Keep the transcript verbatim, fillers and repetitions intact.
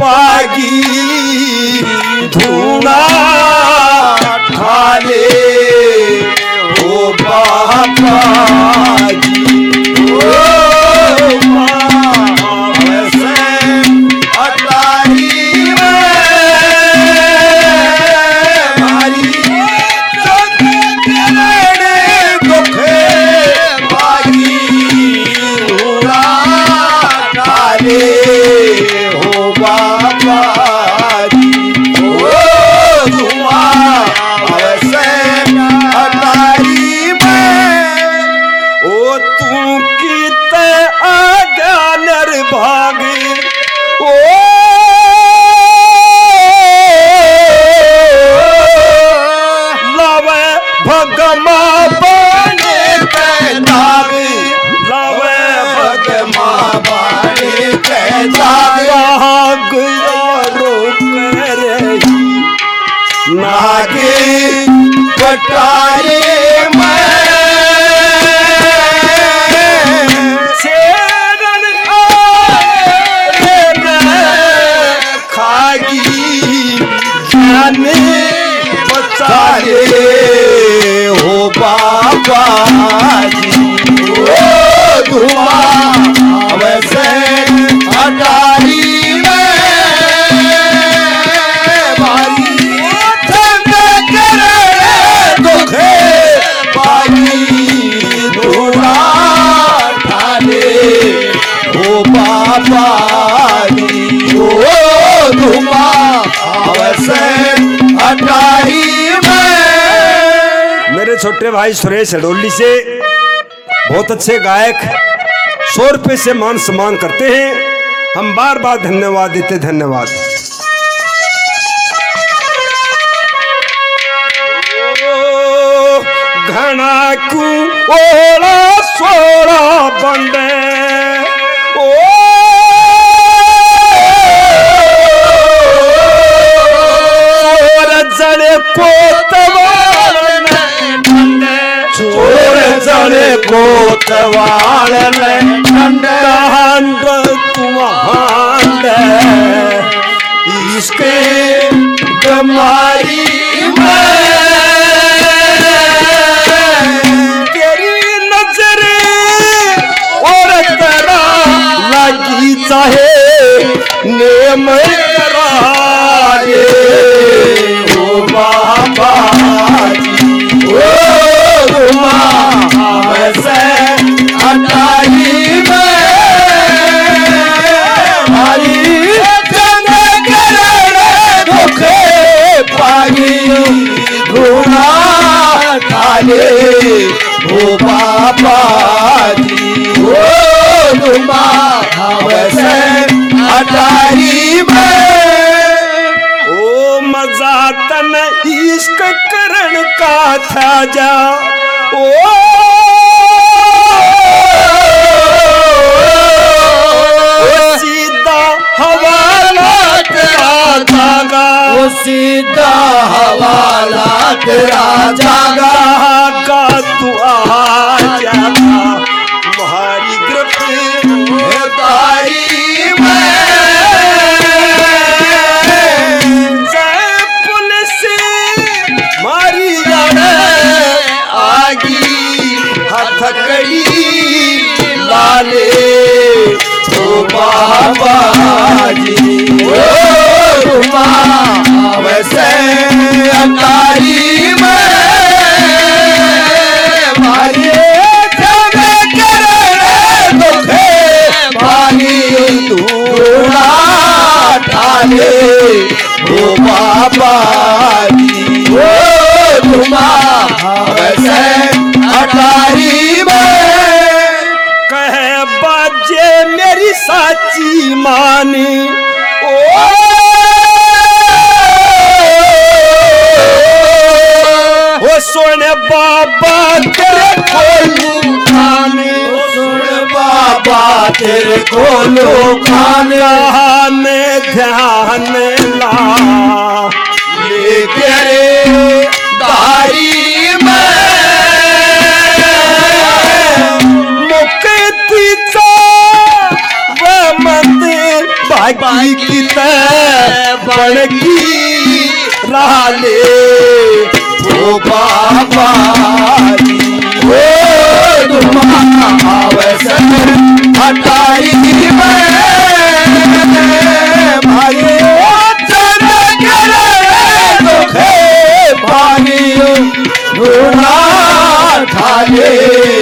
पागी धूना ठाले हो बाबा जी ओ वैसे अटारी नागे पटारे में शेरन आए खागी जाने बचारे हो बाबा जी ओ धुआं वैसे अटारी मेरे छोटे भाई सुरेश हडोली से बहुत अच्छे गायक सौ रुपये से मान सम्मान करते हैं, हम बार बार धन्यवाद देते। धन्यवाद। घना कु ओला सोला बंदे ओ जड़े कोतवाल छोड़ जड़े कोतवाल हांड तुम्हांड इसके कमारी में तेरी नजर और तेरा लगी चाहे नेम कराए बाबा जी ओ रुमा वैसे अटारी में हमारी जंग करे धोखे पागी धूना ठाले ओ बाबा जी ओ रुमा वैसे अटारी में तन इश्क करण का था जा ओ सीधा हवाला तेरा जागा ओ सीधा हवाला तेरा जागा का तू आ जागा तुम्हारी गिरफ्तारी में हथकड़ी लाले ओ बाबा जी ओ रुमा वैसे अटारी में मारे जब करे दुखे पानी धूड़ा ठाले ओ बाबा जी ओ रुमा वैसे अटारी में कहे बाजे मेरी साची मानी ओ वो सोने बाबा तेरे खोलू खाने सोने बाबा तेरे खोलू खाने ध्यान ला ले तेरे दारी बाकी कितने बड़की राले ओ बाबा ओ तुम हटाई भाई चल दुखे भाई ठाले